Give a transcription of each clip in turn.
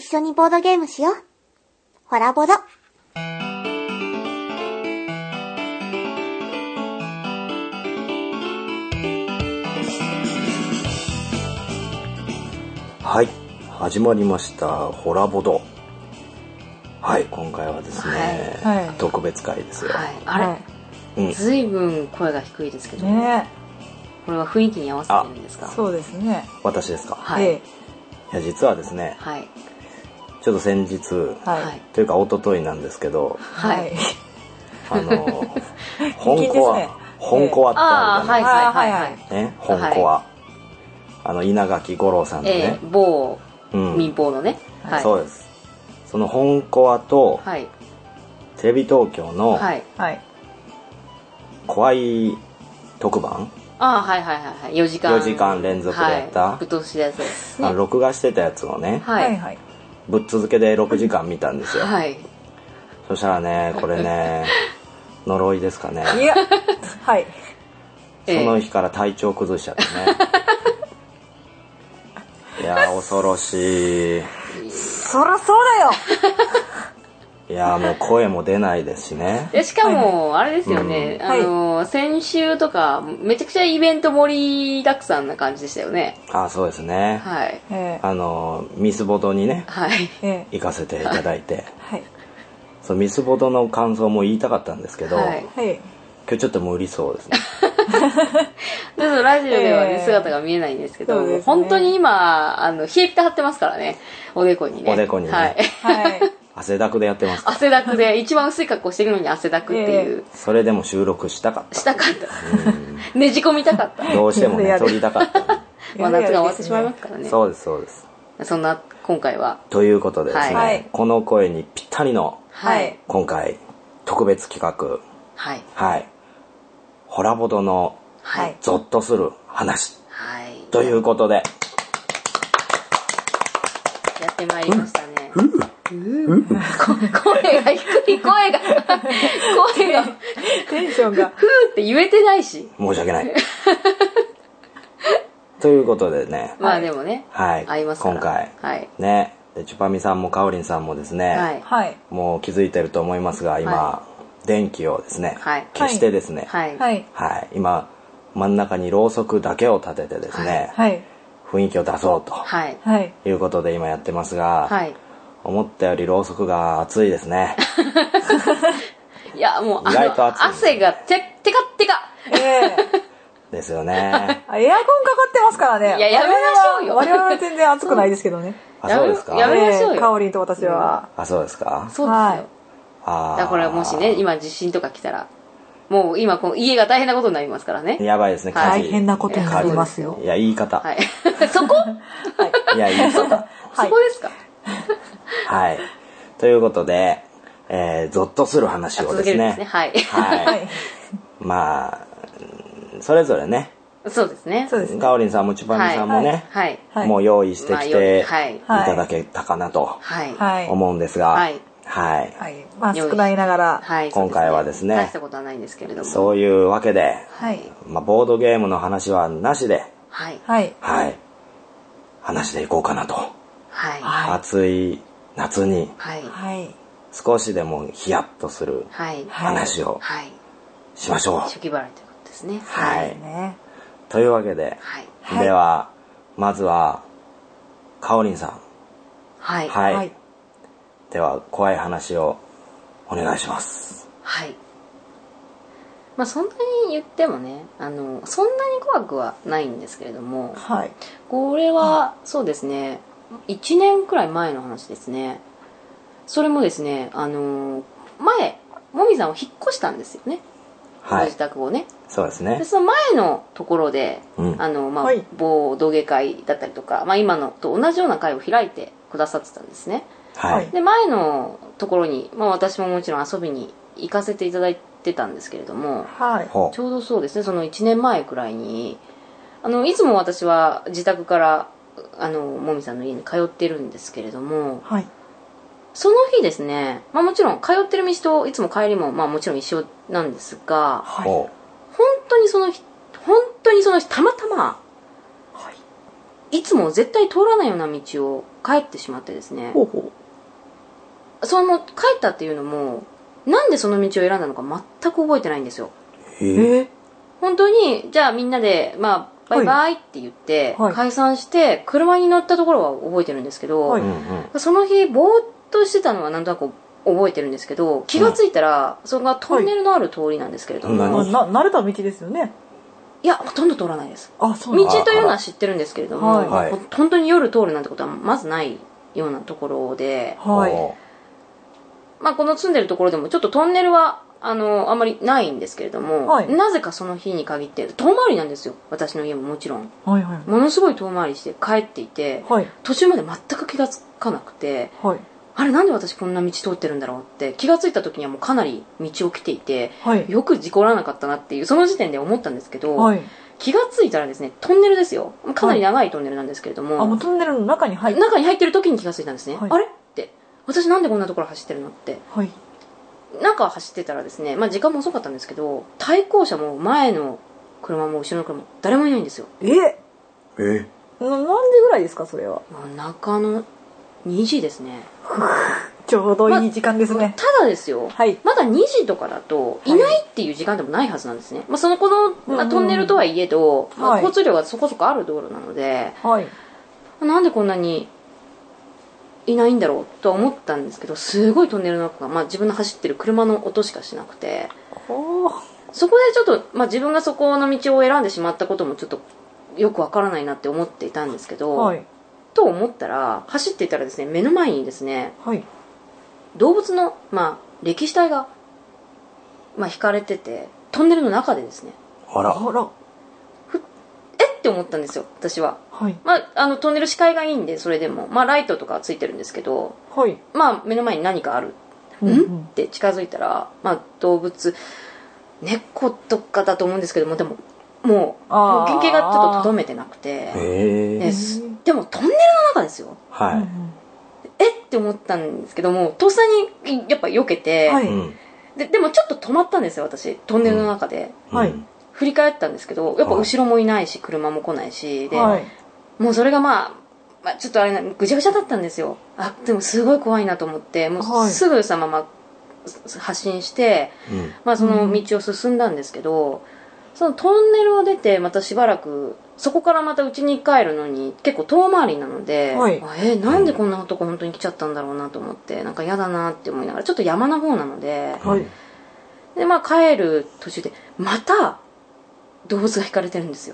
緒にボードゲームしよう。ホラボド。 はい、始まりましたホラボド。はい、今回はですね、 はいはい、 特別会ですよ。 はい、あれ、はい、ずいぶん声が低いですけどね。これは雰囲気に合わせてるんですか？ そうですね。 私ですか？ はい。 いや実はですね、 はい、 ちょっと先日、はい、というか一昨日なんですけど、 はい、 本コア、ね、本コアってあるじゃないですか。 はいはいはい。 ね、本コア。稲垣吾郎さんのね、 某民放のね、 はい、そうです。その本コアと、はい、テレビ東京の、はい、怖い特番、 はいはいはい、4時間連続でやった、 はい、ぶっ通しでやつですね。 録画してたやつをね、はいはい、ぶっ続けで6時間見たんですよ。はい。そしたらね、これね、呪いですかね。 いや、はい。 その日から体調崩しちゃってね。いや恐ろしい。 そらそうだよ。 いやもう声も出ないですしね。 しかもあれですよね、先週とかめちゃくちゃイベント盛りだくさんな感じでしたよね。 そうですね。はい。ミスボドにね、はい、行かせていただいて、はい、そうミスボドの感想も言いたかったんですけど、はい、今日ちょっと無理そうですね。 ラジオでは、ね、姿が見えないんですけど、ね、本当に今冷えピタ張ってますからね、おでこにね。 おでこにね。はい。汗だくでやってます。 汗だくで一番薄い格好してるのに汗だくっていう。 それでも収録したかった。 したかった。ねじ込みたかった。 どうしてもね撮りたかった。 まあ夏が終わってしまいますからね。 そうですそうです。 そんな今回は。 ということでですね、はい、この声にぴったりの、はい、今回特別企画、はい、はい、ホラボドのゾッとする話、はい、ということで、 やってまいりましたね。声が低い、声がテンションがふーって言えてないし、 申し訳ない。ということでね、 まあでもね、 はい、 合いますから今回、 はい、 ね、でチュパミさんもカオリンさんもですね、はい、もう気づいてると思いますが、今、はい、電気をですね、はい、消してですね、はいはいはい、今真ん中にろうそくだけを立ててですね、はい、雰囲気を出そうと、はい、いうことで今やってますが、はい、思ったよりろうそくが熱いですね。 いやもう意外と熱い、汗がテカテカ。 ですよね。 エアコンかかってますからね。 いややめましょうよ。 我々は全然暑くないですけどね。 そうですか。 やめましょうよ。 カオリンと私は。 そうですか。 そうですよ。だからこれもしね今地震とか来たら。もう今この家が大変なことになりますからね。 やばいですね。 大変なことになりますよ。 いや言い方。 はい。そこ？はい。 いや言い方。 そこですか。 はい。ということで、ゾッとする話をですね。 はい。 はい。まあそれぞれね。 そうですね。 カオリンさんもチュパミさんもね、もう用意してきていただけたかなと思うんですが。はい。はい。 まあ少ないながら、 今回はですね、 大したことはないんですけれども、 そういうわけで、まあボードゲームの話はなしで、はい、はい、話していこうかなと、はい、暑い夏に、はい、少しでもヒヤッとする話をしましょう。 初期払いということですね。 はい。というわけで、ではまずはカオリンさん、はい。はい。では怖い話をお願いします。 はい。まあそんなに言ってもね、そんなに怖くはないんですけれども、はい、これはそうですね、1年くらい前の話ですね。それもですね、前もみさんを引っ越したんですよね。はい、ご自宅をね。 そうですね。 でその前のところで、まあ、はい、某道芸会だったりとか、まあ今のと同じような会を開いてくださってたんですね。はい、で前のところに、まあ、私ももちろん遊びに行かせていただいてたんですけれども、はい、ちょうどそうですね、その1年前くらいにいつも私は自宅からもみさんの家に通ってるんですけれども、はい、その日ですね、まあ、もちろん通ってる道といつも帰りも、まあ、もちろん一緒なんですが、はい、本当にその日たまたま、はい、いつも絶対通らないような道を帰ってしまってですね。帰ったっていうのもなんでその道を選んだのか全く覚えてないんですよ。本当にじゃあみんなでバイバイって言って解散して車に乗ったところは覚えてるんですけど、その日ぼーっとしてたのはなんとなく覚えてるんですけど、気がついたらそれがトンネルのある通りなんですけれども、 慣れた道ですよね。 いやほとんど通らないです。道というのは知ってるんですけれども、本当に夜通るなんてことはまずないようなところで、この住んでるところでもちょっとトンネルはあんまりないんですけれども、なぜかその日に限って遠回りなんですよ。私の家ももちろん、ものすごい遠回りして帰っていて、途中まで全く気がつかなくて、あれなんで私こんな道通ってるんだろうって気がついた時にはもうかなり道を来ていて、よく事故らなかったなっていうその時点で思ったんですけど、気がついたらですね、トンネルですよ。かなり長いトンネルなんですけれども、 もうトンネルの中に入ってる時に気がついたんですね。あれって私なんでこんなところ走ってるのって、中走ってたらですね、時間も遅かったんですけど、対向車も前の車も後ろの車も誰もいないんですよ。 なんでぐらいですかそれは。 中の2時ですね。 ちょうどいい時間ですね。 ただですよ、まだ2時とかだといないっていう時間でもないはずなんですね。そのこの、トンネルとはいえど、交通量がそこそこある道路なので、なんでこんなにいないんだろうとは思ったんですけど、すごいトンネルの中が、自分の走ってる車の音しかしなくて、そこでちょっと、自分がそこの道を選んでしまったこともちょっとよくわからないなって思っていたんですけど、と思ったら走っていたらですね、目の前にですね、動物の、歴史体が、引かれてて、トンネルの中でですね、って思ったんですよ私は。トンネル視界がいいんでそれでも、ライトとかはついてるんですけど、目の前に何かある、って近づいたら、動物猫とかだと思うんですけども、でももう原型がちょっととどめてなくて、でもトンネルの中ですよ。って思ったんですけども、とっさにやっぱ避けて、でもちょっと止まったんですよ私、トンネルの中で。振り返ったんですけど、やっぱ後ろもいないし車も来ないしで、もうそれがちょっとあれぐちゃぐちゃだったんですよ。でもすごい怖いなと思って、もうすぐさま発進して、その道を進んだんですけど、そのトンネルを出てまたしばらくそこからまた家に帰るのに結構遠回りなので、なんでこんなとこ本当に来ちゃったんだろうなと思って、なんか嫌だなって思いながら、ちょっと山の方なので、で帰る途中でまた動物が引かれてるんですよ。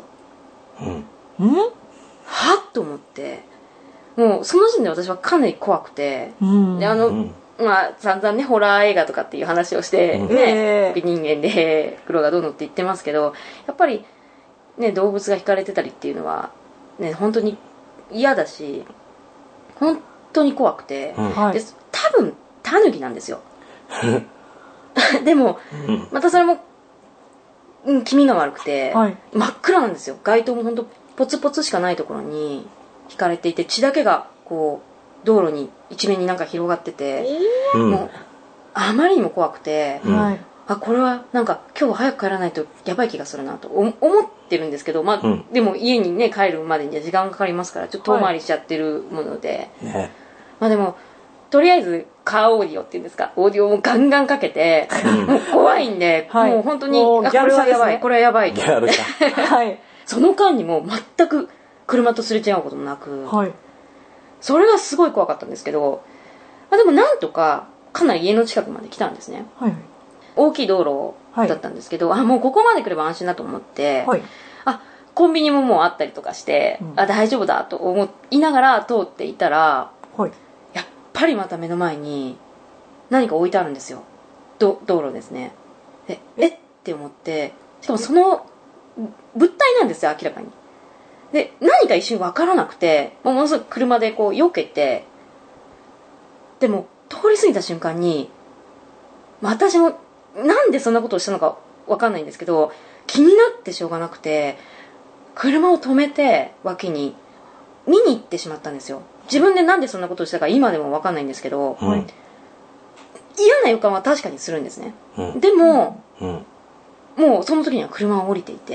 はっと思って、もうその時点で私はかなり怖くて、で散々ねホラー映画とかっていう話をして美人間で黒がどうのって言ってますけど、やっぱりね動物が引かれてたりっていうのはね本当に嫌だし、本当に怖くて、で多分タヌキなんですよ。でもまたそれも気味が悪くて、真っ暗なんですよ。街灯も本当ポツポツしかないところに引かれていて、血だけがこう道路に一面になんか広がってて、もうあまりにも怖くて、これはなんか今日早く帰らないとやばい気がするなと思ってるんですけど、でも家にね帰るまでには時間がかかりますから、ちょっと遠回りしちゃってるもので、でもとりあえずカーオーディオっていうんですか、オーディオもガンガンかけて、もう怖いんで、もう本当にこれはやばい、これはやばいと思って、その間にも全く車とすれ違うこともなく、それがすごい怖かったんですけど、でもなんとかかなり家の近くまで来たんですね。大きい道路だったんですけど、もうここまで来れば安心だと思って、コンビニももうあったりとかして、大丈夫だと思いながら通っていたら、やっぱりまた目の前に何か置いてあるんですよ。道路ですね。でって思って、しかもその物体なんですよ明らかに。で何か一瞬分からなくて、ものすごく車でこう避けて、でも通り過ぎた瞬間に私もなんでそんなことをしたのか分かんないんですけど、気になってしょうがなくて車を止めて脇に見に行ってしまったんですよ。自分でなんでそんなことをしたか今でも分かんないんですけど、嫌な予感は確かにするんですね。でも、もうその時には車を降りていて、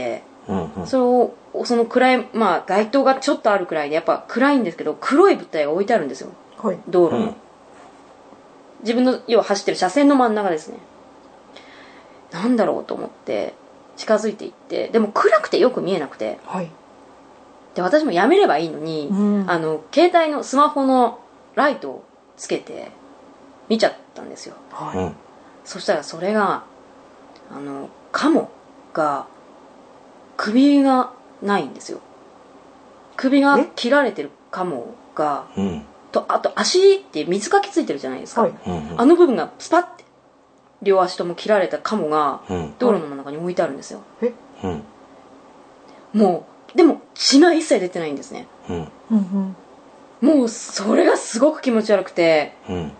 その暗い、街灯がちょっとあるくらいでやっぱ暗いんですけど、黒い物体が置いてあるんですよ、道路の、自分の要は走ってる車線の真ん中ですね。なんだろうと思って近づいていって、でも暗くてよく見えなくて、で私もやめればいいのに、携帯のスマホのライトをつけて見ちゃったんですよ、そしたらそれがカモが首がないんですよ。首が切られてるカモが、あと足って水かきついてるじゃないですか、あの部分がスパッて両足とも切られたカモが道路の真ん中に置いてあるんですよ。もうでも血が一切出てないんですね、もうそれがすごく気持ち悪くて、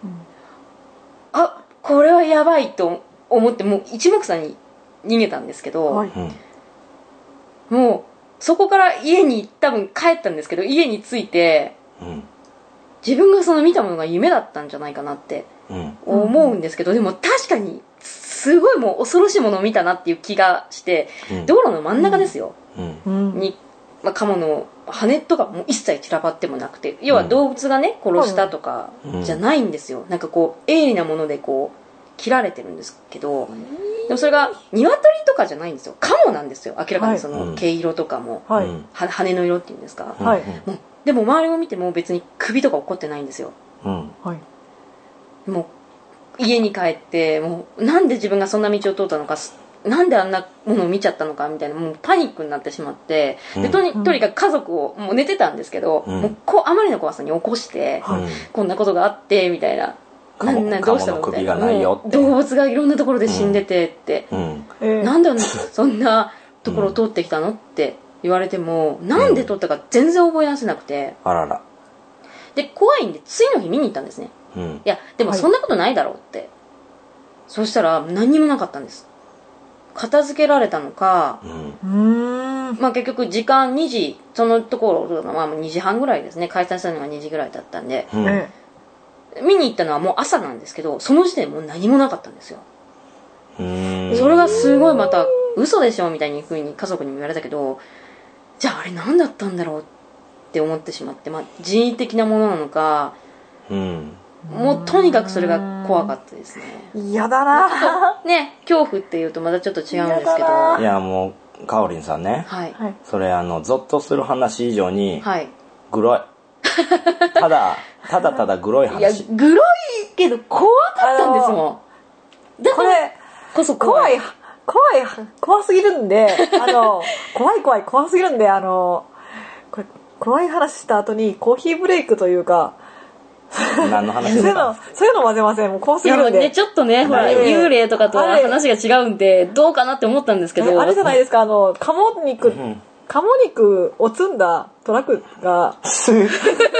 あ、これはやばいと思ってもう一目散に逃げたんですけど、もうそこから家に多分帰ったんですけど、家に着いて、自分がその見たものが夢だったんじゃないかなって思うんですけど、でも確かにすごいもう恐ろしいものを見たなっていう気がして、道路の真ん中ですよ、に、カモの羽とかも一切散らばってもなくて、要は動物がね殺したとかじゃないんですよ、なんかこう鋭利なものでこう切られてるんですけど、でもそれが鶏とかじゃないんですよ、カモなんですよ、明らかにその毛色とかも、羽の色っていうんですか、もうでも周りを見ても別に首とか起こってないんですよ、もう家に帰ってもうなんで自分がそんな道を通ったのか、なんであんなものを見ちゃったのかみたいな、もうパニックになってしまって、でとにかく家族をもう寝てたんですけど、もうあまりの怖さに起こして、こんなことがあってみたいな、どうしたのみたいな、動物がいろんなところで死んでてって、なんでそんなところを通ってきたのって言われても、なんで通ったか全然覚え出せなくて、で怖いんで次の日見に行ったんですね、いやでもそんなことないだろうって、そしたら何にもなかったんです。片付けられたのか、結局時間2時、そのところ、2時半ぐらいですね、解散したのが2時ぐらいだったんで、見に行ったのはもう朝なんですけど、その時点でもう何もなかったんですよ。それがすごいまた嘘でしょみたいに風に家族にも言われたけど、じゃああれ何だったんだろうって思ってしまって、人為的なものなのか、もうとにかくそれが怖かったですね。 嫌だなね、恐怖っていうとまたちょっと違うんですけど、 いやもうかおりんさんね、それゾッとする話以上にグロい、ただグロい話。いやグロいけど怖かったんですもん。だからこそ怖すぎるんで、怖すぎるんで、これ怖い話した後にコーヒーブレイクというか、 何の話ですか？ そういうの混ぜません。もう怖すぎるんで。 いや、ちょっとね、ほら、幽霊とかと話が違うんで、どうかなって思ったんですけど。 あれじゃないですか、カモ肉を積んだトラックが、ちょっと積み荷が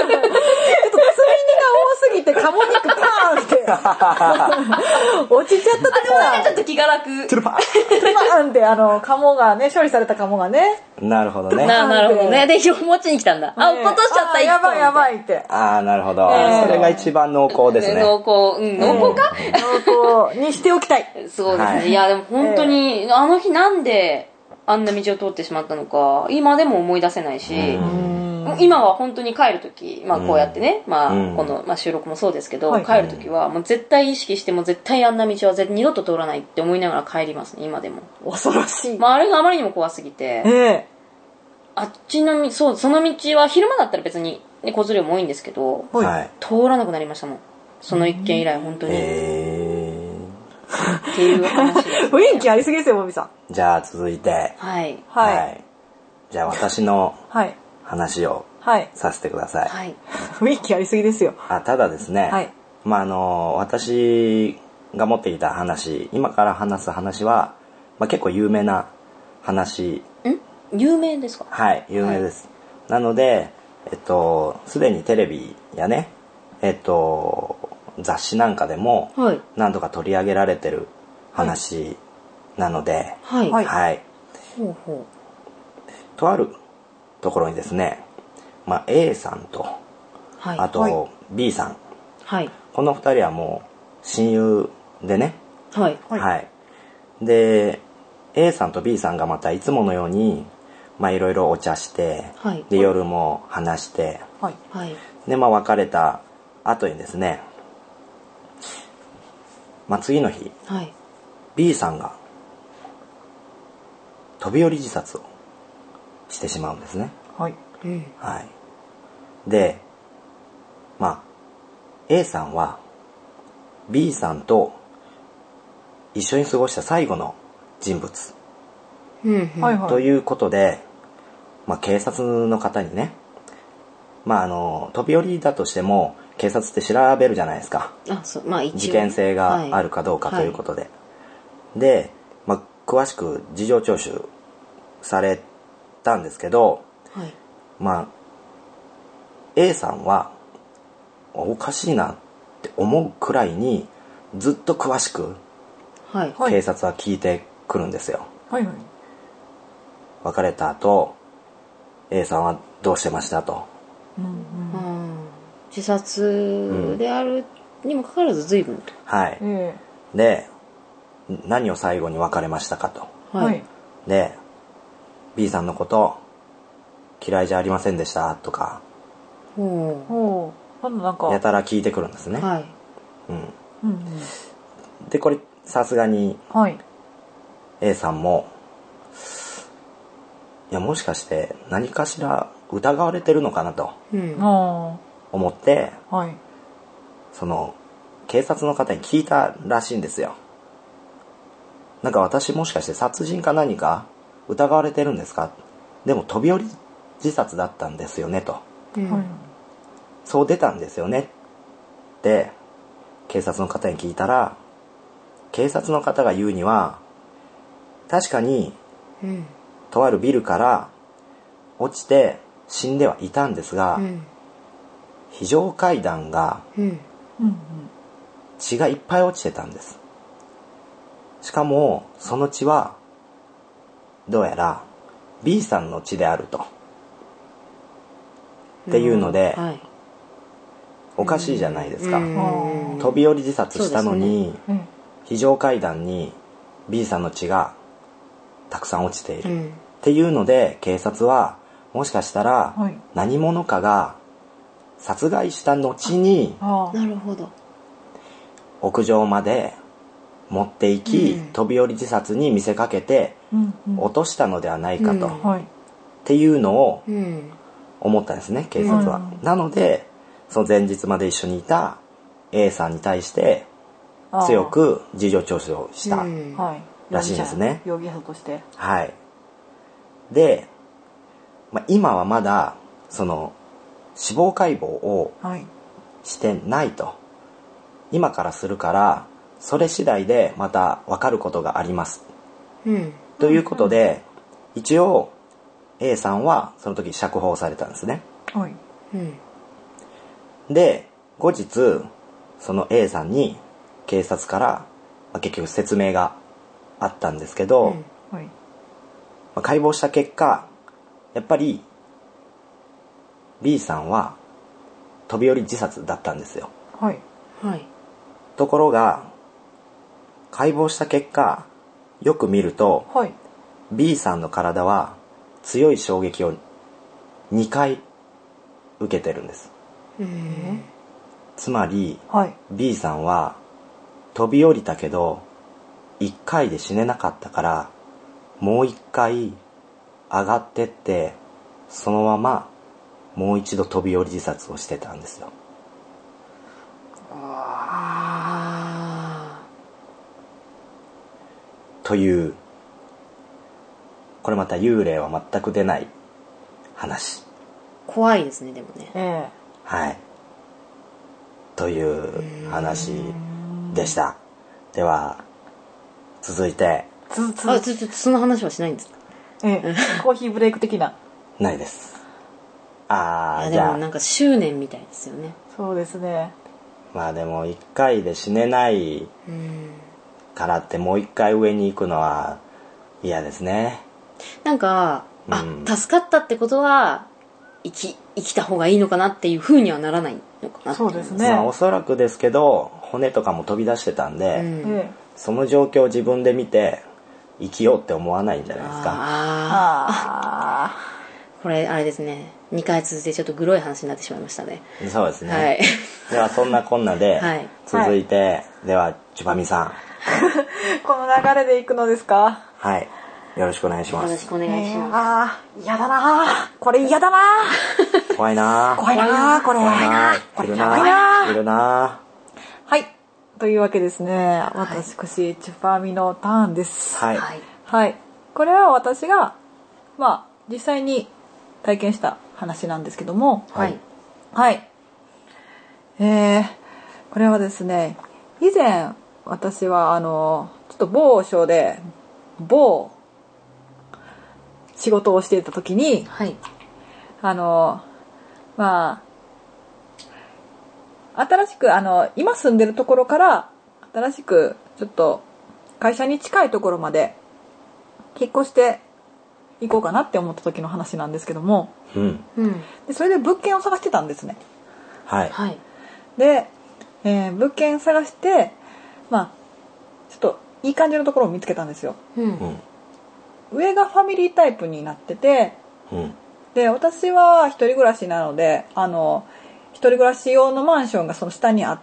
多すぎて、カモ肉パーンって落ちちゃったところがちょっと気が楽。 トゥルパーンってカモがね、処理されたカモがね。 なるほどね。 なるほどね。で、持ちに来たんだ。落っことしちゃった、 やばいって。 なるほど。それが一番濃厚ですね。 濃厚か？ 濃厚にしておきたい。 そうですね。いや、でも本当に、あの日なんであんな道を通ってしまったのか、今でも思い出せないし、今は本当に帰るとき、こうやってね、この、収録もそうですけど、帰るときはもう絶対意識しても絶対あんな道は二度と通らないって思いながら帰りますね、今でも。 恐ろしい。 あれがあまりにも怖すぎて、あっちの道、その道は昼間だったら別に、ね、交通量も多いんですけど、通らなくなりましたもん。その一件以来本当に。っていう話です、ね。 雰囲気ありすぎですよ、もみさん。 じゃあ続いて。じゃあ私の話をさせてください。 雰囲気ありすぎですよ。 ただですね、私が持ってきた話、今から話す話は、結構有名な話。 有名ですか？ はい、有名です。なので、すでにテレビやね、雑誌なんかでも何度か取り上げられてる話なので、とあるところにですね、A さんと、あと B さん、この2人はもう親友でね、で A さんと B さんがまたいつものようにいろいろお茶して、 はい、 で夜も話して、 はい、 で別れた後にですね、次の日、 はい、 B さんが飛び降り自殺をしてしまうんですね。 はい、 はい、でA さんは B さんと一緒に過ごした最後の人物、ということで、警察の方にね、飛び降りだとしても警察って調べるじゃないですか。事件性があるかどうかということで、で、詳しく事情聴取されたんですけど、A さんはおかしいなって思うくらいにずっと詳しく警察は聞いてくるんですよ。別れた後 A さんはどうしてましたと、 自殺であるにもかかわらず随分と、 で何を最後に別れましたかと、で B さんのこと嫌いじゃありませんでしたとか、やたら聞いてくるんですね。でこれさすがに A さんも、いやもしかして何かしら疑われてるのかなと思って、その警察の方に聞いたらしいんですよ。なんか私もしかして殺人か何か疑われてるんですか？でも飛び降り自殺だったんですよねと、そう出たんですよねって警察の方に聞いたら、警察の方が言うには確かに、とあるビルから落ちて死んではいたんですが、非常階段が、血がいっぱい落ちてたんです。しかもその血はどうやら B さんの血であると、っていうので、おかしいじゃないですか。飛び降り自殺したのに、非常階段に B さんの血がたくさん落ちている、っていうので警察はもしかしたら何者かが殺害した後に屋上まで持っていき、飛び降り自殺に見せかけて落としたのではないかと、っていうのを思ったんですね、警察は。なのでその前日まで一緒にいた A さんに対して強く事情聴取をしたらしいんですね。 容疑者として。 で、今はまだその死亡解剖をしてないと、今からするからそれ次第でまた分かることがあります、ということで、一応 A さんはその時釈放されたんですね。で後日その A さんに警察から、結局説明があったんですけど、解剖した結果やっぱり B さんは飛び降り自殺だったんですよ。ところが解剖した結果よく見ると、B さんの体は強い衝撃を2回受けてるんです。つまり、B さんは飛び降りたけど1回で死ねなかったから、もう1回上がってってそのままもう一度飛び降り自殺をしてたんですよ。という、これまた幽霊は全く出ない話。 怖いですね、でもね。 という話でした。では続いて、 その話はしないんですか？ コーヒーブレイク的な。 ないです。 でもなんか執念みたいですよね。 そうですね。 でも1回で死ねないからってもう1回上に行くのは嫌ですね。 なんか、助かったってことは生きた方がいいのかなっていう風にはならないのかなって。 そうですね。 おそらくですけど骨とかも飛び出してたんで、その状況を自分で見て生きようって思わないんじゃないですか。 これあれですね、2回続いてちょっとグロい話になってしまいましたね。 そうですね、 はい、 ではそんなこんなで、はい、続いて、はい、ではチュパミさんこの流れでいくのですか。 はい、よろしくお願いします。 よろしくお願いします。嫌だなこれ嫌だな怖いな怖いなこれ怖いなこれいるないるな。 はい、というわけですね、私チュパミのターンです。 はい、 はい、これは私がまあ実際に体験した話なんですけども、 はいはい、これはですね、以前私はちょっと某所で某仕事をしていた時に、 はい、 まあ新しく今住んでるところから新しくちょっと会社に近いところまで引っ越して行こうかなって思った時の話なんですけども、でそれで物件を探してたんですね。 はい、 で、物件探してまあちょっといい感じのところを見つけたんですよ。上がファミリータイプになってて、で私は一人暮らしなので一人暮らし用のマンションがその下にあって、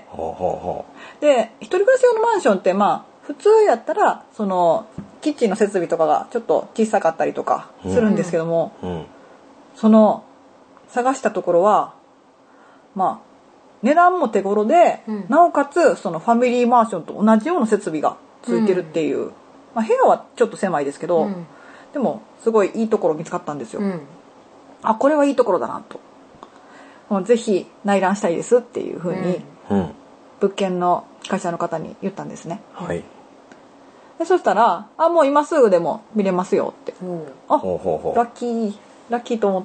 で一人暮らし用のマンションってまあ普通やったらそのキッチンの設備とかがちょっと小さかったりとかするんですけども、その探したところはまあ値段も手頃で、なおかつそのファミリーマンションと同じような設備がついてるっていう、まあ、部屋はちょっと狭いですけど、でもすごいいいところ見つかったんですよ。あ、これはいいところだなと、もうぜひ内覧したいですっていう風に、物件の会社の方に言ったんですね。 はい、 でそしたら「もう今すぐでも見れますよ」って、ラッキーと思って、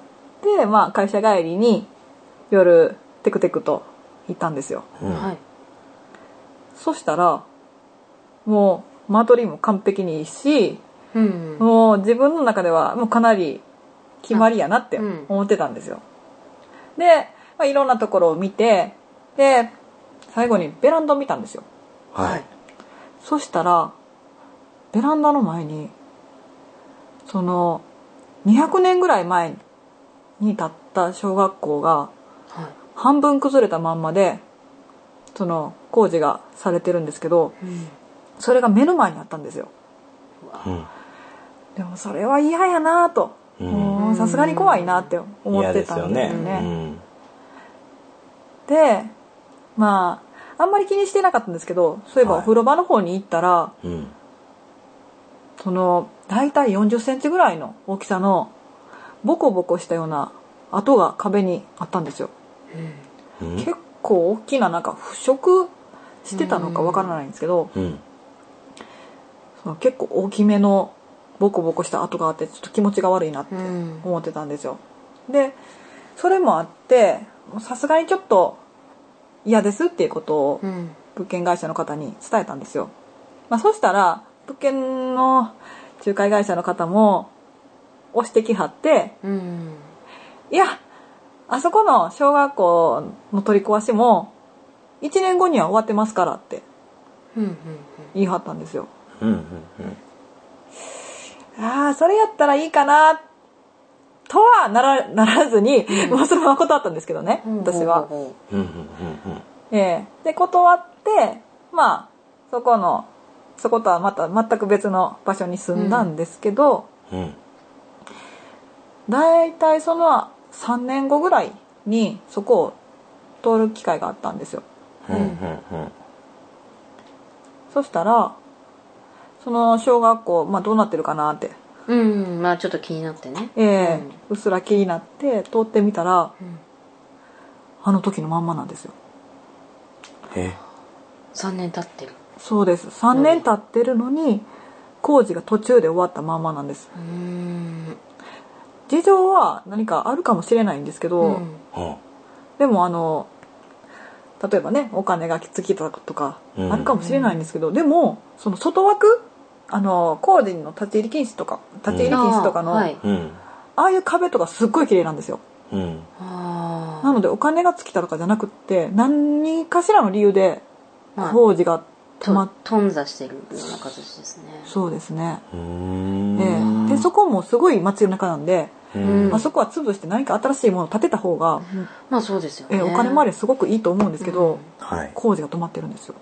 まあ、会社帰りに夜テクテクと行ったんですよ。そしたらもう間取りも完璧にいいし、もう自分の中ではもうかなり決まりやなって思ってたんですよ。で、まあ、いろんなところを見て、で最後にベランダを見たんですよ。そしたらベランダの前にその200年ぐらい前に建った小学校が半分崩れたまんまでその工事がされてるんですけど、それが目の前にあったんですよ。でもそれは嫌やなと、さすがに怖いなって思ってたんですよね。でまああんまり気にしてなかったんですけど、そういえばお風呂場の方に行ったら、その大体40センチぐらいの大きさのボコボコしたような跡が壁にあったんですよ。結構大きななんか腐食してたのかわからないんですけど、その結構大きめのボコボコした跡があって、ちょっと気持ちが悪いなって思ってたんですよ。でそれもあってさすがにちょっと嫌ですっていうことを物件会社の方に伝えたんですよ。まあ、そしたら物件の仲介会社の方も押してきはって、いやあそこの小学校の取り壊しも1年後には終わってますからって言い張ったんですよ。それやったらいいかなとはならずに、もうそのまま断ったんですけどね、私は。で断って、まあそことはまた全く別の場所に住んだんですけど、だいたいその3年後ぐらいにそこを通る機会があったんですよ。そしたらその小学校、まあ、どうなってるかなって、 まあちょっと気になってね、 うっすら気になって通ってみたら、あの時のまんまなんですよ。 3年経ってる。 そうです、3年経ってるのに工事が途中で終わったまんまなんです。事情は何かあるかもしれないんですけど、でも例えばねお金が尽きたとかあるかもしれないんですけど、でもその外枠工事の立ち入り禁止とかの、ああいう壁とかすっごい綺麗なんですよ。なのでお金が尽きたとかじゃなくって何かしらの理由で工事が頓挫してるような形ですね。 そうですね。でそこもすごい街の中なんで、 あそこは潰して何か新しいものを建てた方がまあそうですよね、 お金回りすごくいいと思うんですけど、工事が止まってるんですよ。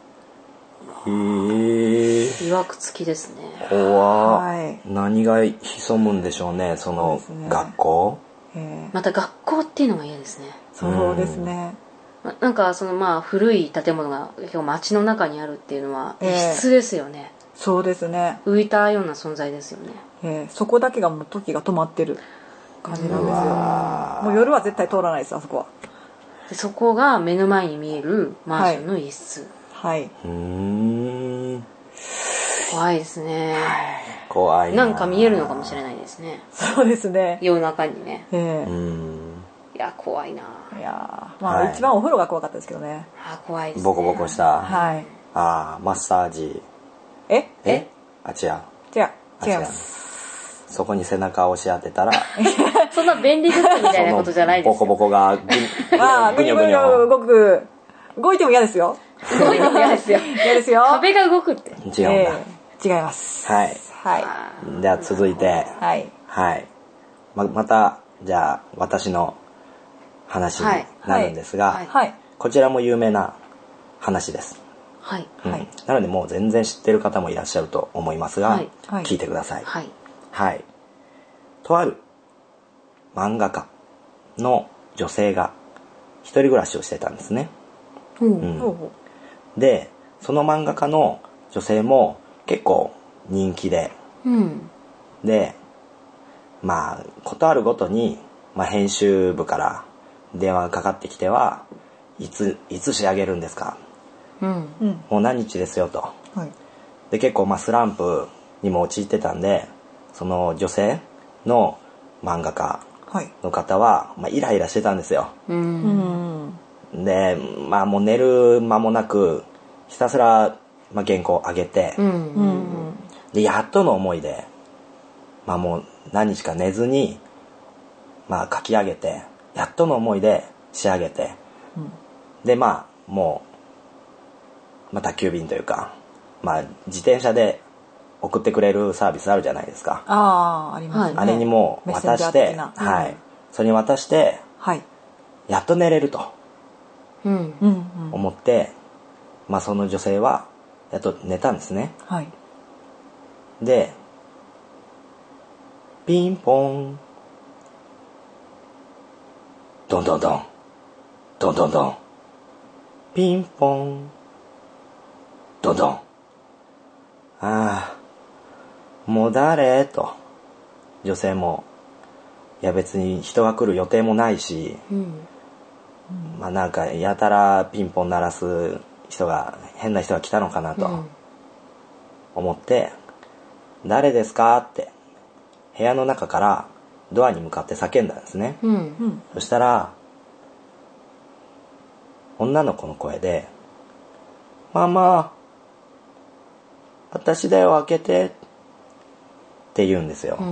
いわくつきですね。 怖い。何が潜むんでしょうね、その学校。 また学校っていうのが嫌ですね。 そうですね。 なんかそのまあ古い建物が街の中にあるっていうのは異質ですよね。 そうですね。 浮いたような存在ですよね。そこだけがもう時が止まってる感じなんですよ。もう夜は絶対通らないです、あそこは。 でそこが目の前に見えるマンションの一室。 はい。 怖いですね。 怖いなんか見えるのかもしれないですね。 そうですね。 夜中にね。いや怖いな。 いやまあ一番お風呂が怖かったですけどね。 怖いですね。 ボコボコした。 はい。 マッサージ。違う。違います。そこに背中を押し当てたらそんな便利グッズみたいなことじゃないですよ。 ボコボコがぐにょぐにょ動いても嫌ですよ。 動いても嫌ですよ。 嫌ですよ。 壁が動くって。 違うんだ。 違います。 はい。では続いて、またじゃあ私の話になるんですが、こちらも有名な話です。なのでもう全然知ってる方もいらっしゃると思いますが、聞いてください。とある漫画家の女性が一人暮らしをしてたんですね。でその漫画家の女性も結構人気で、でまあことあるごとに、編集部から電話がかかってきてはいつ仕上げるんですか、もう何日ですよと、で結構スランプにも陥ってたんで、その女性の漫画家の方は、イライラしてたんですよ。でもう寝る間もなくひたすら、原稿を上げて、でやっとの思いで、もう何日か寝ずに、書き上げて、やっとの思いで仕上げて、でもう宅急便というか、自転車で送ってくれるサービスあるじゃないですか。 ありますね。 あれにもう渡して、それに渡して、やっと寝れると思って、その女性はやっと寝たんですね。でピンポンドンドンドンドンドンドン、ピンポンドンドン、もう誰と、女性もいや別に人が来る予定もないし、なんかやたらピンポン鳴らす変な人が来たのかなと思って、誰ですかって部屋の中からドアに向かって叫んだんですね。そしたら女の子の声で、ママ私だよ開けてって言うんですよ。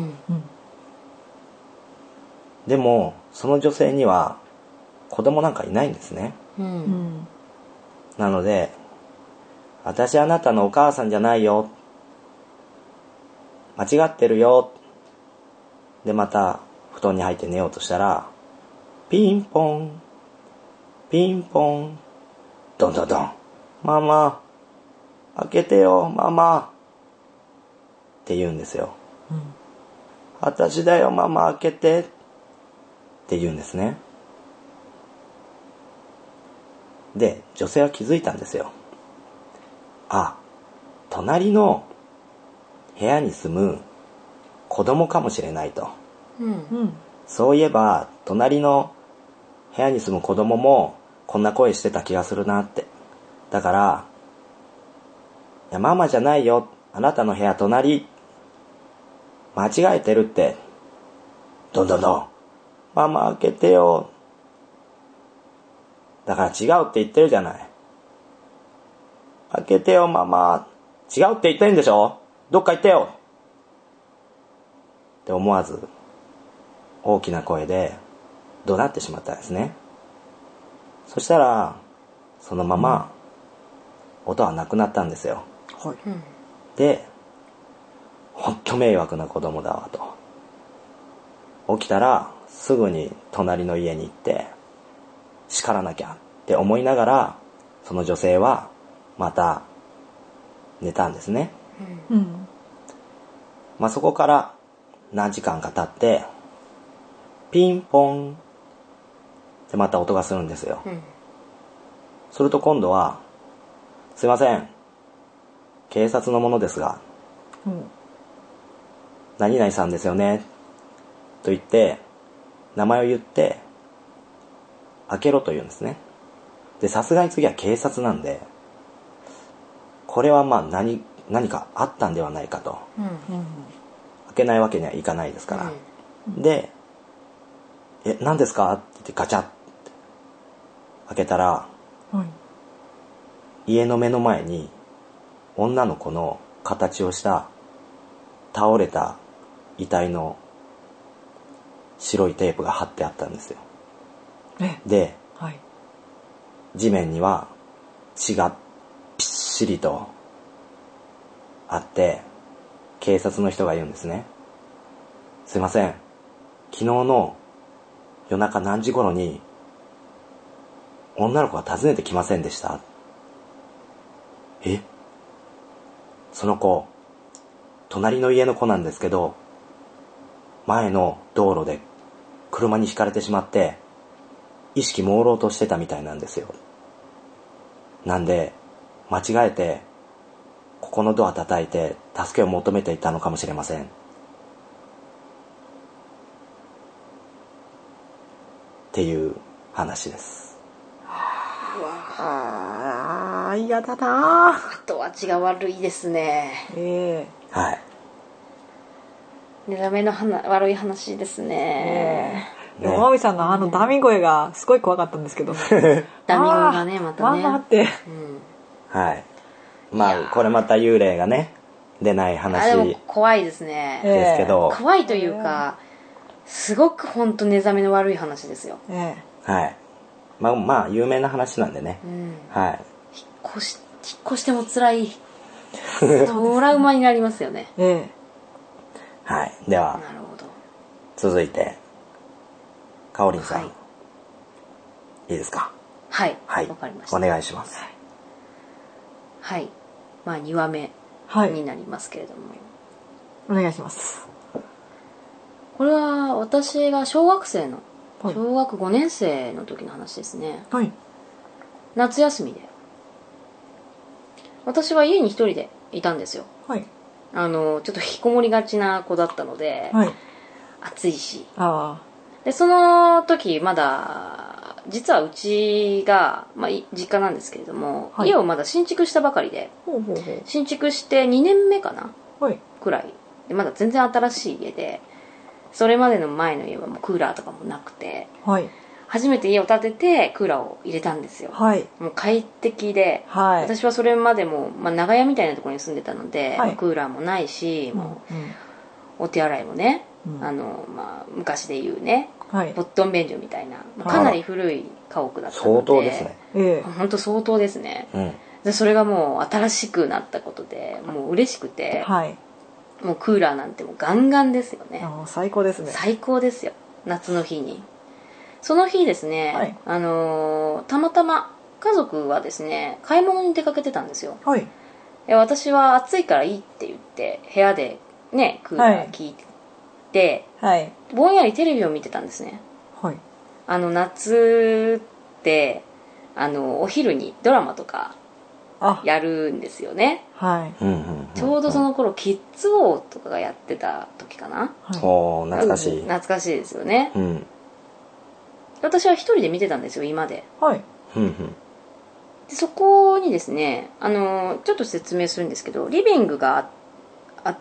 でもその女性には子供なんかいないんですね。なので、私あなたのお母さんじゃないよ、間違ってるよ、でまた布団に入って寝ようとしたら、ピンポンピンポンドンドンドン、ママ開けてよママって言うんですよ。私だよママ開けてって言うんですね。で女性は気づいたんですよ。隣の部屋に住む子供かもしれないと、そういえば隣の部屋に住む子供もこんな声してた気がするなって。だからいやママじゃないよ、あなたの部屋隣、間違えてるって、どんどんどん、ママ開けてよ、だから違うって言ってるじゃない、開けてよママ、違うって言ってるんでしょ、どっか行ってよって思わず大きな声で怒鳴ってしまったんですね。そしたらそのまま音はなくなったんですよ。で、ほんと迷惑な子供だわと起きたらすぐに隣の家に行って叱らなきゃって思いながら、その女性はまた寝たんですね。うん。まあそこから何時間か経ってピンポンってまた音がするんですよ。うん、すると今度は、すいません、警察の者ですが、うん、何々さんですよねと言って名前を言って開けろと言うんですね。で、さすがに次は警察なんで、これはまあ何かあったんではないかと、うんうん、開けないわけにはいかないですから、うん、で、何ですかって言ってガチャッて開けたら、はい、家の目の前に女の子の形をした倒れた遺体の白いテープが貼ってあったんですよ。で、はい、地面には血がぴっしりとあって、警察の人が言うんですね。すいません、昨日の夜中何時頃に女の子が訪ねてきませんでした？その子、隣の家の子なんですけど、前の道路で車にひかれてしまって意識朦朧としてたみたいなんですよ。なんで間違えてここのドア叩いて助けを求めていたのかもしれませんっていう話です。 ああ、嫌だな。 後味が悪いですね。 はい。 寝覚めの悪い話ですね。 でもまみさんのダミ声がすごい怖かったんですけど。ダミ声がね、またね。 まあって。 はい。まあこれまた幽霊がね出ない話。 でも怖いですね。 ですけど。 怖いというか、すごく本当寝覚めの悪い話ですよ。 はい。まあ有名な話なんでね。はい。 引っ越しても辛い。トラウマになりますよね。 はい。では、 なるほど。 続いてかおりんさん、はい、いいですか？ はい。 はい。 わかりました。 お願いします。 はい。まあ2話目になりますけれども、 お願いします。 これは私が小学5年生の時の話ですね。はい。夏休みで私は家に一人でいたんですよ。はい。ちょっと引きこもりがちな子だったので、はい、暑いし。でその時まだ実はうちが、実家なんですけれども、はい、家をまだ新築したばかりで、新築して2年目かな、はい、くらいで、まだ全然新しい家で、それまでの前の家はもうクーラーとかもなくて、はい、初めて家を建ててクーラーを入れたんですよ。はい、もう快適で、はい、私はそれまでも、長屋みたいなところに住んでたので、はい、クーラーもないし、もうお手洗いもね、昔で言うね、はい、ボットン便所みたいな、かなり古い家屋だったので、 相当ですね。 本当相当ですね。でそれがもう新しくなったことでもう嬉しくて、はい、もうクーラーなんてもうガンガンですよね。 最高ですね。 最高ですよ。夏の日に。その日ですね、はい、たまたま家族はですね買い物に出かけてたんですよ。はい、私は暑いからいいって言って部屋でねクーラー効いて、はい、ぼんやりテレビを見てたんですね。はい、夏ってお昼にドラマとかやるんですよね。はい、ちょうどその頃キッズ王とかがやってた時かな。 お懐かしい。 懐かしいですよね。私は一人で見てたんですよ、今で。はい。でそこにですね、ちょっと説明するんですけど、リビングがあって、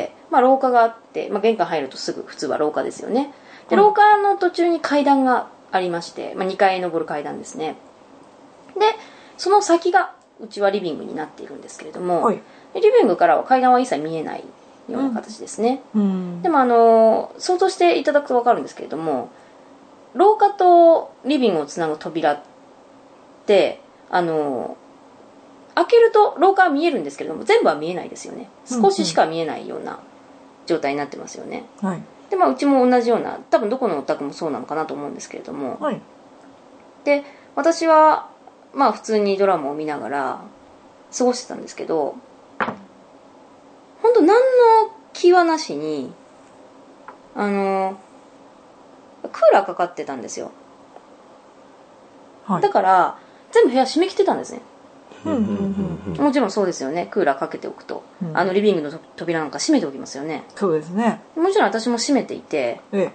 廊下があって、玄関入るとすぐ普通は廊下ですよね。で、廊下の途中に階段がありまして、2階登る階段ですね。で、その先がうちはリビングになっているんですけれども、はい、リビングからは階段は一切見えないような形ですね。でも想像していただくと分かるんですけれども、廊下とリビングをつなぐ扉って開けると廊下は見えるんですけれども全部は見えないですよね。少ししか見えないような状態になってますよね。はい、 でうちも同じような、多分どこのお宅もそうなのかなと思うんですけれども、で私は普通にドラマを見ながら過ごしてたんですけど、本当何の気はなしにクーラーかかってたんですよ、だから全部部屋閉め切ってたんですね。もちろんそうですよね、クーラーかけておくと、リビングの扉なんか閉めておきますよね。 そうですね。 もちろん私も閉めていて、で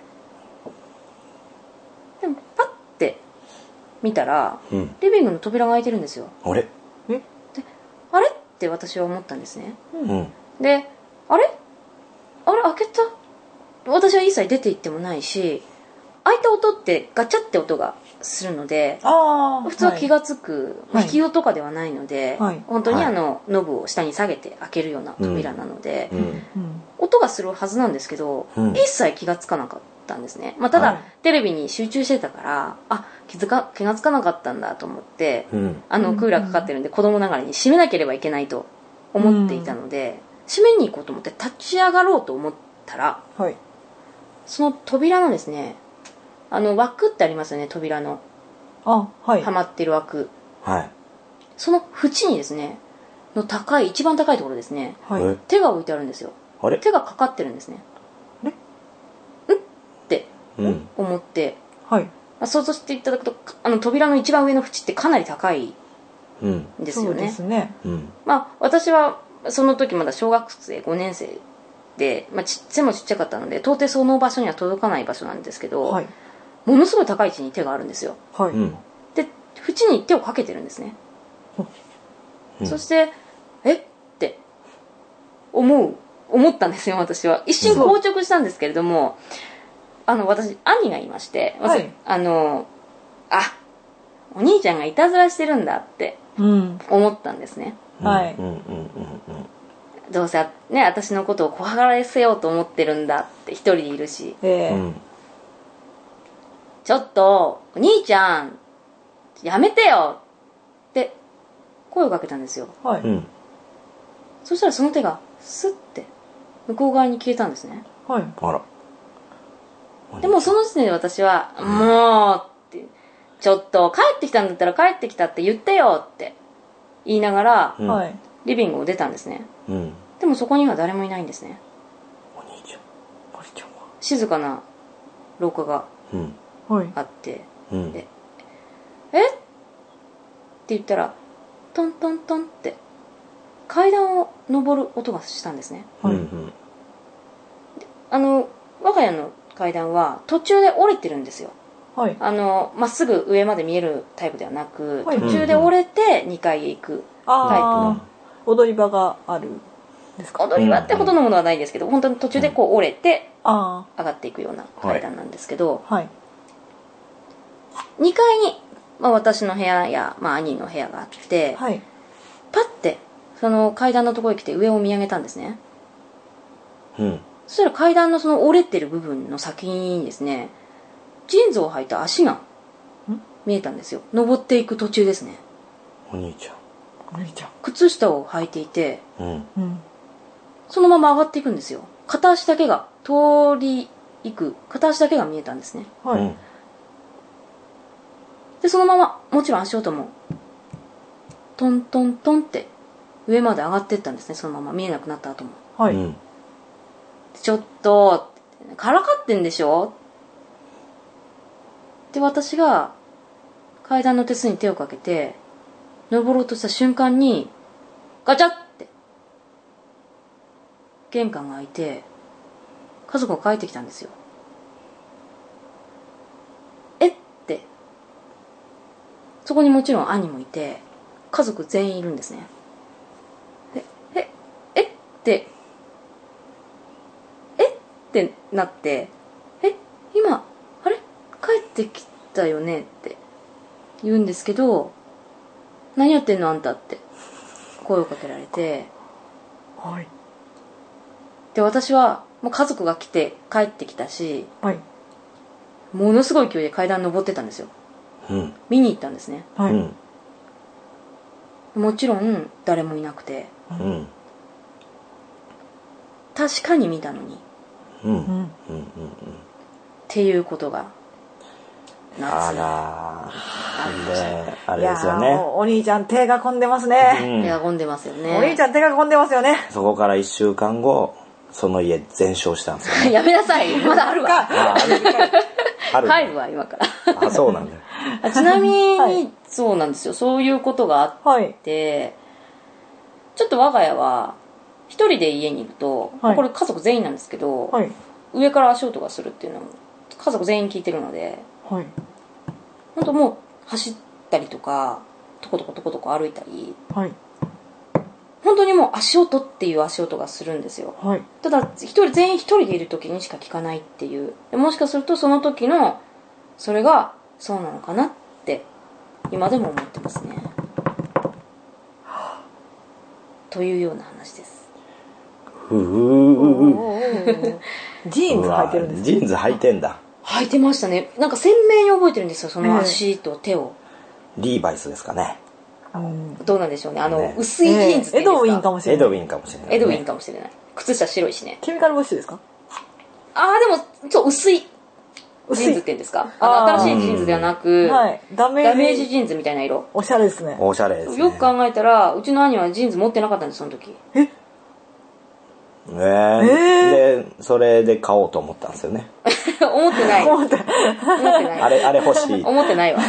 もパッて見たら、リビングの扉が開いてるんですよ。 あれあれって私は思ったんですね。であれ開けた、私は一切出て行ってもないし、開いた音ってガチャって音がするので、普通は気がつく、引き音とかではないので、本当にノブを下に下げて開けるような扉なので、音がするはずなんですけど、一切気がつかなかったんですね。ただ、テレビに集中してたから気がつかなかったんだと思って、クーラーかかってるんで子供ながらに閉めなければいけないと思っていたので、閉めに行こうと思って立ち上がろうと思ったら、その扉のですね、枠ってありますよね、扉のはまってる枠、その縁にですねの一番高いところですね、手が置いてあるんですよ。手がかかってるんですね。って思って、想像していただくと扉の一番上の縁ってかなり高いんですよね。私はその時まだ小学生5年生で、背もちっちゃかったので到底その場所には届かない場所なんですけど、ものすごい高い位置に手があるんですよ。で縁に手をかけてるんですね。そしてって思ったんですよ。私は一瞬硬直したんですけれども、私兄がいまして、お兄ちゃんがいたずらしてるんだって思ったんですね。どうせね、私のことを怖がらせようと思ってるんだって一人でいるし、ちょっとお兄ちゃんやめてよって声をかけたんですよ。そしたらその手がスッて向こう側に消えたんですね。でもその時点で私はもうって、ちょっと帰ってきたんだったら帰ってきたって言ってよって言いながら、リビングを出たんですね。でもそこには誰もいないんですね。静かな廊下があって、でって言ったらトントントンって階段を上る音がしたんですね。我が家の階段は途中で折れてるんですよ。まっすぐ上まで見えるタイプではなく、途中で折れて2階へ行くタイプの踊り場があるんですか。 踊り場ってほどのものはないんですけど、本当に途中でこう折れて上がっていくような階段なんですけど、2階に、私の部屋や、兄の部屋があって、パッてその階段のところに来て上を見上げたんですね。そしたら階段のその折れてる部分の先にですね、ジーンズを履いた足が見えたんですよ。登っていく途中ですね。 お兄ちゃん靴下を履いていて、そのまま上がっていくんですよ。片足だけが通り行く、片足だけが見えたんですね。でそのままもちろん足音もトントントンって上まで上がっていったんですね。そのまま見えなくなった後も、ちょっとからかってんでしょって私が階段の手すりに手をかけて登ろうとした瞬間にガチャって玄関が開いて家族が帰ってきたんですよ。ってそこにもちろん兄もいて家族全員いるんですね。ってなって、今あれ帰ってきたよねって言うんですけど、何やってんのあんたって声をかけられて、で私はもう家族が来て帰ってきたし、ものすごい勢いで階段登ってたんですよ。見に行ったんですね。もちろん誰もいなくて、確かに見たのに、 っていうことがあれですよね。 お兄ちゃん手が込んでますね。 手が込んでますよね。 お兄ちゃん手が込んでますよね。 そこから1週間後、その家全焼したんですよね。 やめなさい。まだあるわ。入るわ今から。 そうなんだ。 ちなみにそうなんですよ。そういうことがあって、ちょっと我が家は一人で家にいると、これ家族全員なんですけど、上から足音がするっていうのも家族全員聞いてるので。本当もう走ったりとかトコトコトコトコ歩いたり、本当にもう足音っていう足音がするんですよ、ただ全員一人でいる時にしか聞かないっていう。もしかするとその時のそれがそうなのかなって今でも思ってますねというような話です。 ジーンズ履いてるんですか？ ジーンズ履いてんだ。 履いてましたね。なんか鮮明に覚えてるんですよ、その足と手を。 リーバイスですかね。 どうなんでしょうね。薄いジーンズっていうんですか。 エドウィンかもしれない。 エドウィンかもしれない。 エドウィンかもしれない。靴下白いしね。 ケミカルブッシュですか？ でもそう薄いジーンズっていうんですか。新しいジーンズではなく、ダメージジーンズみたいな色。 おしゃれですね。 おしゃれですね。 よく考えたらうちの兄はジーンズ持ってなかったんです、その時。 でそれで買おうと思ったんですよね。 思ってない。 あれ欲しい。 思ってないわ。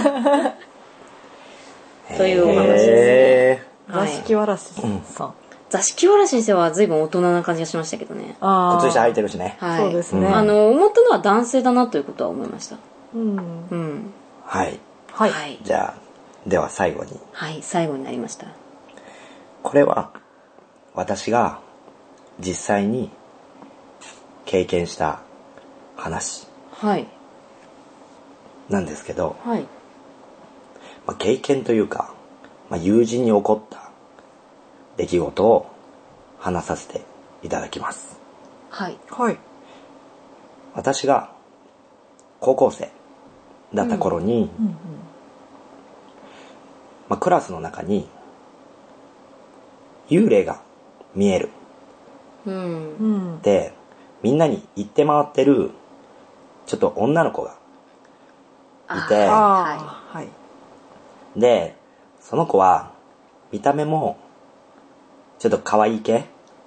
というお話ですね。 座敷わらしさん。 座敷わらしにしては随分大人な感じがしましたけどね。 靴下履いてるしね。 そうですね。 思ったのは男性だなということは思いました。 はい。じゃあでは最後に。 最後になりました。 これは私が実際に経験した話なんですけど、経験というか、友人に起こった出来事を話させていただきます。私が高校生だった頃に、クラスの中に幽霊が見えるでみんなに言って回ってるちょっと女の子がいて、でその子は見た目もちょっと可愛い系、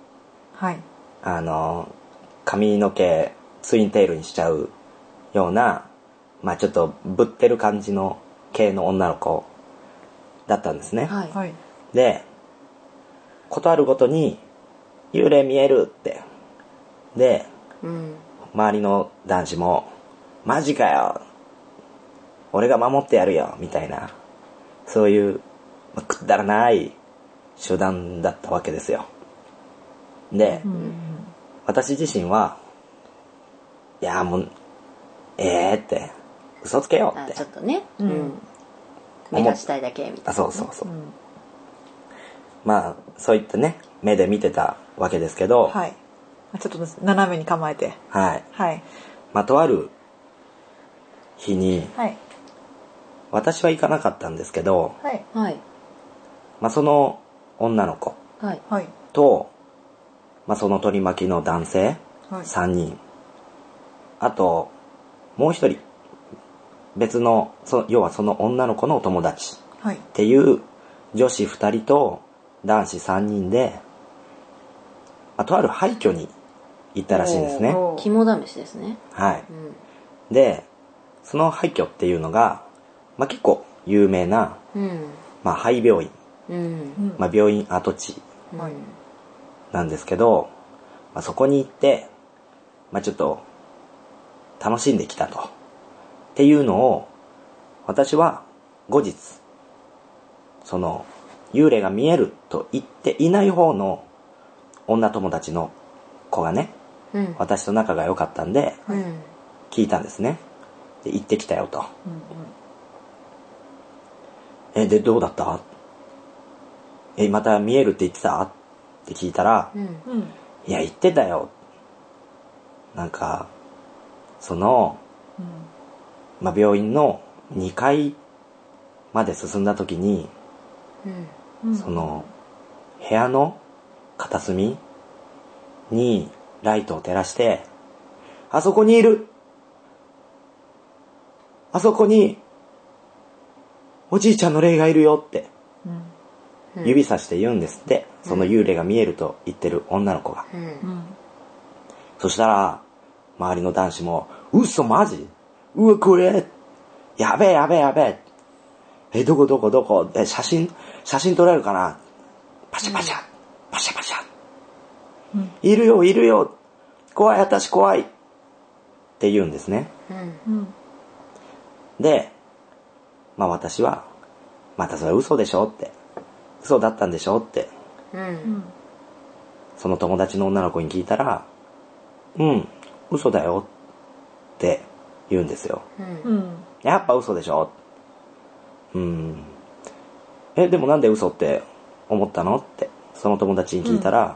髪の毛ツインテールにしちゃうような、ちょっとぶってる感じの系の女の子だったんですね。でことあるごとに幽霊見えるってで、周りの男子もマジかよ俺が守ってやるよみたいな、そういう、くだらない手段だったわけですよ。で、私自身はいやもうって嘘つけよってちょっとね、目立ちたいだけみたいな、 そう、そういったね目で見てたわけですけど、 ちょっと斜めに構えて、 とある日に、私は行かなかったんですけど、その女の子と、その取り巻きの男性3人、あともう一人別の要はその女の子のお友達っていう女子2人と男子3人で、とある廃墟に行ったらしいんですね。 肝試しですね。 でその廃墟っていうのが、結構有名な、廃病院、病院跡地なんですけど、そこに行って、ちょっと楽しんできたとっていうのを私は後日その幽霊が見えると言っていない方の女友達の子がね、私と仲が良かったんで、聞いたんですね。で行ってきたよと、でどうだった？また見えるって言ってた？って聞いたら、いや言ってたよ。なんかその、病院の2階まで進んだ時に、その部屋の片隅にライトを照らしてあそこにいる。あそこに、おじいちゃんの霊がいるよって、指さして言うんですって。その幽霊が見えると言ってる女の子が。そしたら、周りの男子も、嘘マジ？うわ、これ、やべえ。どこ写真撮れるかな？パシャパシャ。いるよ。怖い、私怖い。って言うんですね。で、私は、またそれ嘘でしょって。嘘だったんでしょって。その友達の女の子に聞いたら、嘘だよって言うんですよ。やっぱ嘘でしょ。でもなんで嘘って思ったのってその友達に聞いたら、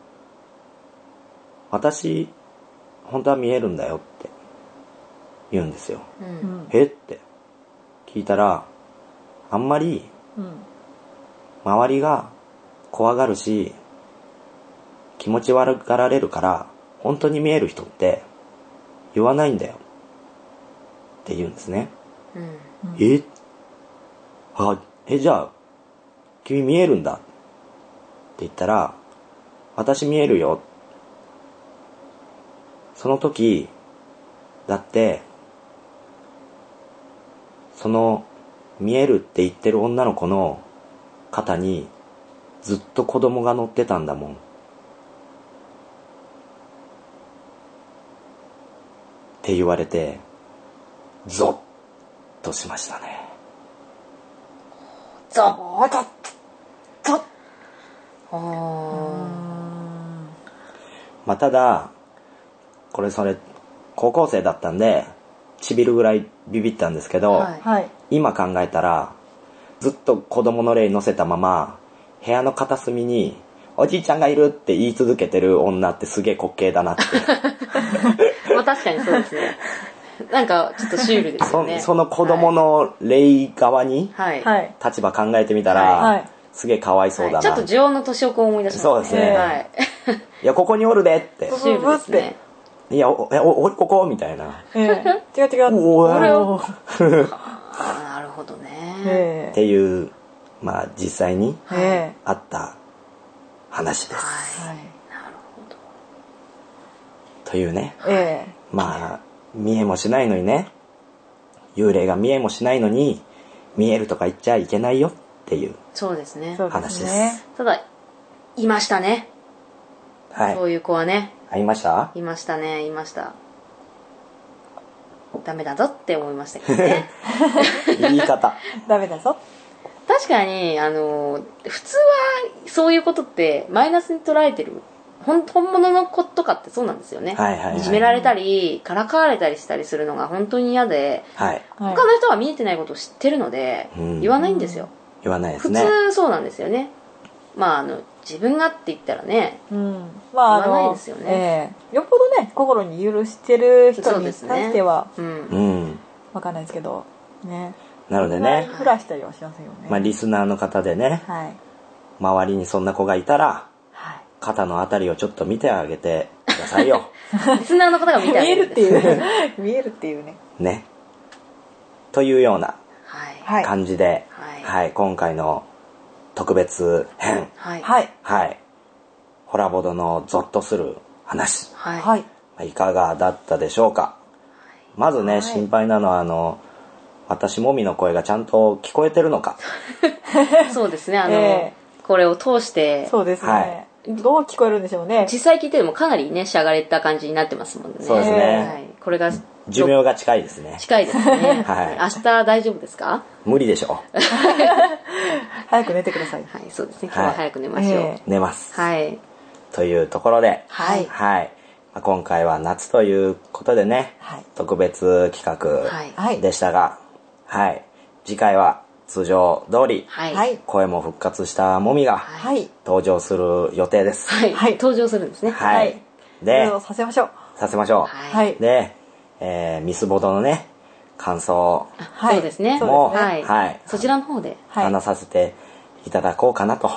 私本当は見えるんだよって言うんですよ。って聞いたら、あんまり周りが怖がるし気持ち悪がられるから本当に見える人って言わないんだよって言うんですね。じゃあ君見えるんだって言ったら、私見えるよ。その時だってその見えるって言ってる女の子の肩にずっと子供が乗ってたんだもんって言われて、ゾッとしましたね。 ゾッ。 ただそれ高校生だったんでちびるぐらいビビったんですけど、今考えたらずっと子供の霊乗せたまま部屋の片隅におじいちゃんがいるって言い続けてる女ってすげえ滑稽だなって確かにそうですね。なんかちょっとシュールですよね。 その子供の霊側に立場考えてみたら、すげえかわいそうだな、 ちょっとジョーの年を思い出しますね。 そうですね、いやここにおるでってシュールですね。 いやここみたいな、 違う俺をなるほどねっていう、実際にあった話です。 なるほど。 というね、見えもしないのにね、幽霊が見えもしないのに見えるとか言っちゃいけないよっていうそうですね話です。 ただいましたね、そういう子はね。 いましたダメだぞって思いましたけどね言い方ダメだぞ。 確かに普通はそういうことってマイナスに捉えてる本物の子とかってそうなんですよね。いじめられたりからかわれたりしたりするのが本当に嫌で、他の人は見えてないことを知ってるので、言わないんですよ。 言わないですね。 普通そうなんですよね。自分がって言ったらね、言わないですよね。 よっぽどね心に許してる人に対してはわかんないですけどね。 なのでね、 フラしたりはしませんよね。 リスナーの方でね、周りにそんな子がいたら、肩のあたりをちょっと見てあげてくださいよ。 リスナーの方が見てあげる見えるっていうね。 ね。というような感じで、今回の特別編、ホラボドのゾッとする話、いかがだったでしょうか。まずね、心配なのは私もみの声がちゃんと聞こえてるのか。 そうですね、これを通して。 そうですね。どう聞こえるんでしょうね。 実際聞いてもかなりね、しゃがれた感じになってますもんね。 そうですね。 これが寿命が近いですね。 近いですね。明日大丈夫ですか？ 無理でしょう。 早く寝てください。 そうですね。今日は早く寝ましょう。 寝ます。というところで、今回は夏ということでね、特別企画でしたが、次回は通常通り、声も復活したもみが登場する予定です。 登場するんですね。 で、 させましょう。で、ミスボドのね、感想そうですね。 もそちらの方で話させていただこうかなと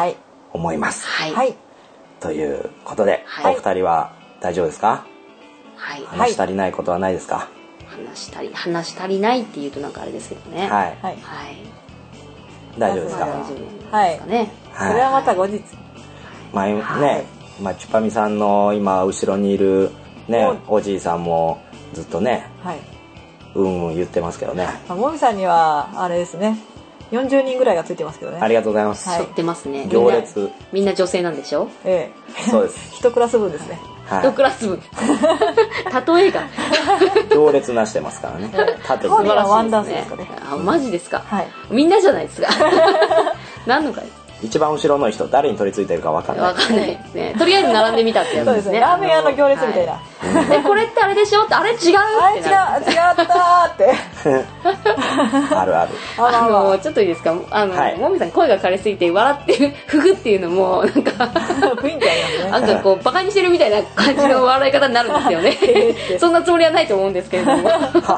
思います。ということで、お二人は大丈夫ですか？ はい、 話し足りないことはないですか？ 話し足りないっていうとなんかあれですけどね。 はいはい。 大丈夫ですか？ 大丈夫ですかね。 それはまた後日。 まあね、チュパミさんの今後ろにいるね、おじいさんもずっとね、言ってますけどね。 もみさんにはあれですね、40人ぐらいがついてますけどね。 ありがとうございます。 背負ってますね。 行列。 みんな女性なんでしょ？ そうです。 一クラス分ですね。 一クラス分。例えが。 行列なしてますからね。 縦に。素晴らしいワンダンスですかね。 マジですか？みんなじゃないですか。何のかい？ 一番後ろの人誰に取り付いてるか分かんない。 分かんないですね。とりあえず並んでみたってやつですね。 ラーメン屋の行列みたいな。 これってあれでしょって、あれ違うって違ったーって。 あるある。 ちょっといいですか？もみさん声が枯れすぎて笑ってるふぐっていうのもなんか雰囲気ありますね。 なんかこうバカにしてるみたいな感じの笑い方になるんですよね。そんなつもりはないと思うんですけれども。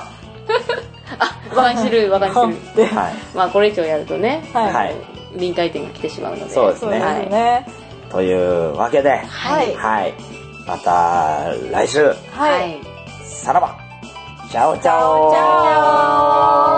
バカにしてる。まあこれ以上やるとね。臨界点が来てしまうので。 そうですね。というわけで、また来週。さらば。チャオチャオ。